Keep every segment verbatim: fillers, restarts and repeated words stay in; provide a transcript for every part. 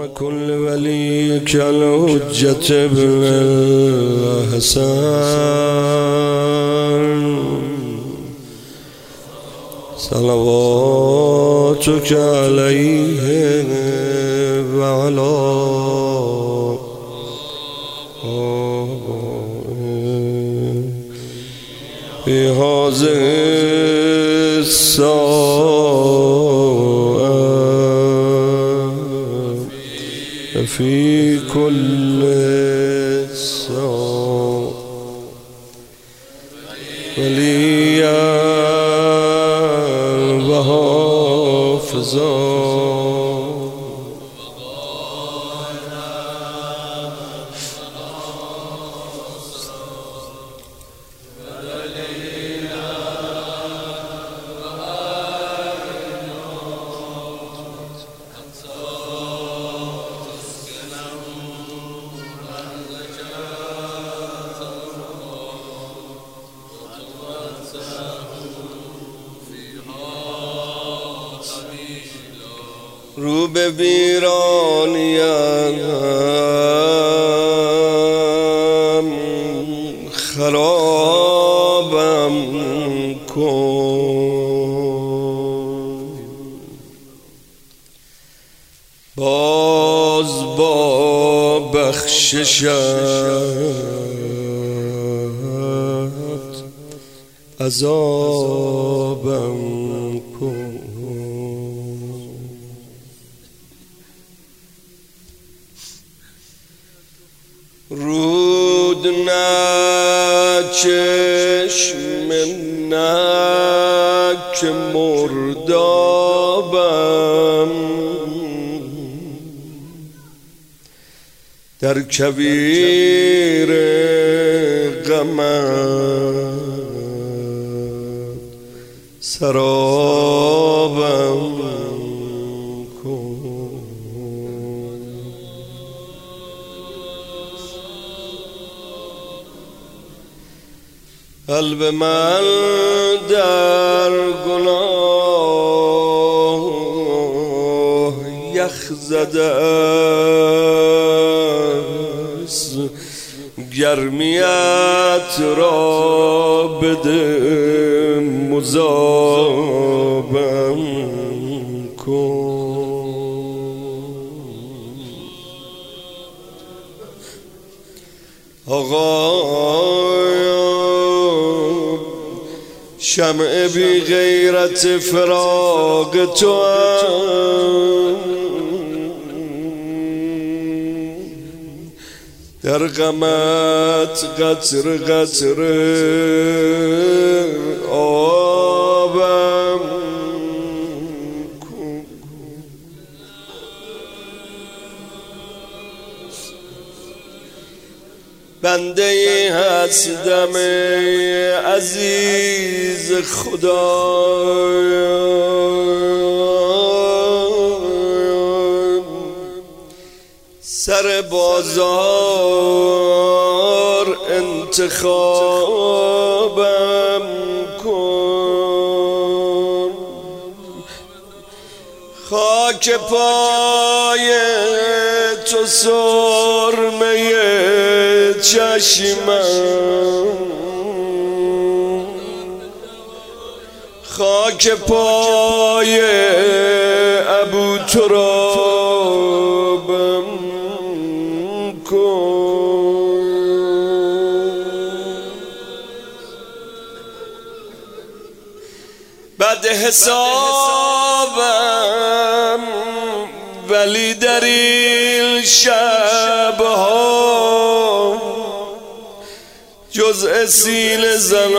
كل ولي كالحجة ابن الحسن صلواتك عليه وعلى في هذه الساعة في كل ساعة وليا وحافظا رو به ویرانیم خرابم کن باز با بخششت عذابم کن رود نه چشم نه که مردابم در کویر غمت سرابم قلب من در گناه یخ زده است گرمیت را بده مذابم کن آقا شمع بی غیرت فراق تو در غمت قطر قطر آبم کن بنده هستم عزیز خدا سر بازار انتخابم کن خاک پای تو سرمه چشمم خاک پای ابو ترابم کن بعد حسابم ولی در این شبها جز اسیل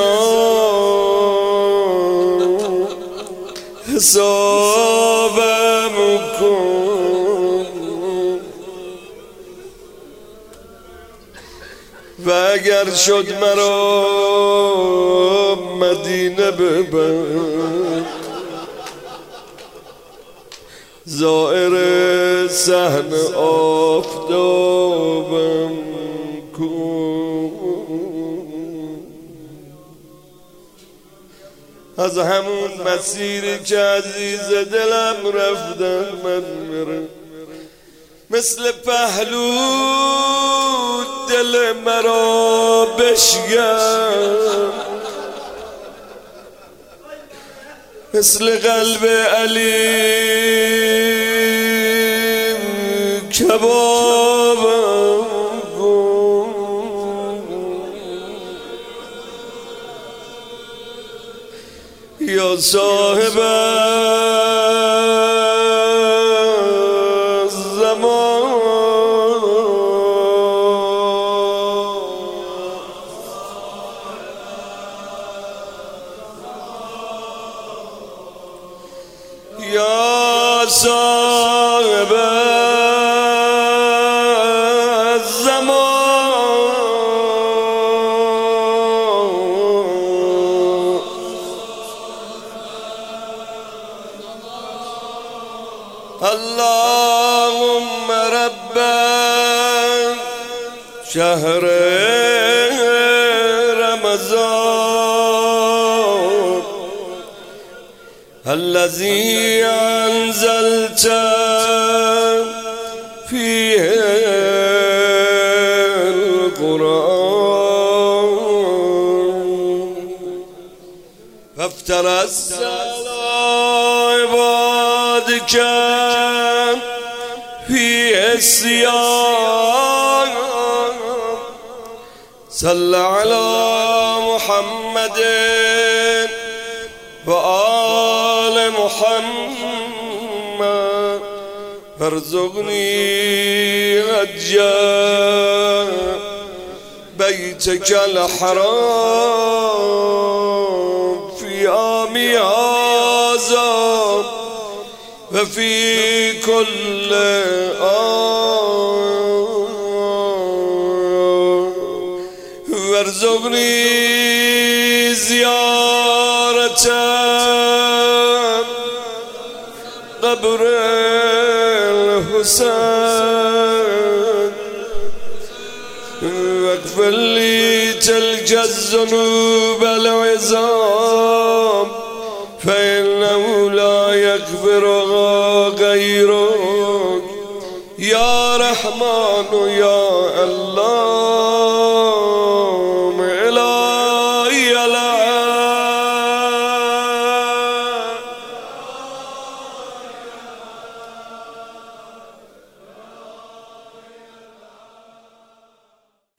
زنان حسابم کن و اگر شد مرا مدینه ببر زائر صحن آفتابم کن از همون مسیری که عزیز دلم رفتن من میرم مثل پهلو دل مرا بشکن، مثل قلب علی کبابم کن. یا صاحب زمان یا صاحب الزمان، اللهم رب شهر رمضان الذي أنزلت فيه القرآن، فافترس على عبادك فيه الصيام، صل على محمد وآل محمد وارزقني حج بيتك الحرام في عام هذا وفي كل آن، وارزقني زيارة قبر الحسين، واغفر لي تلك الذنوب العظام فإنه لا يغفرها غيرك يا رحمن يا الله.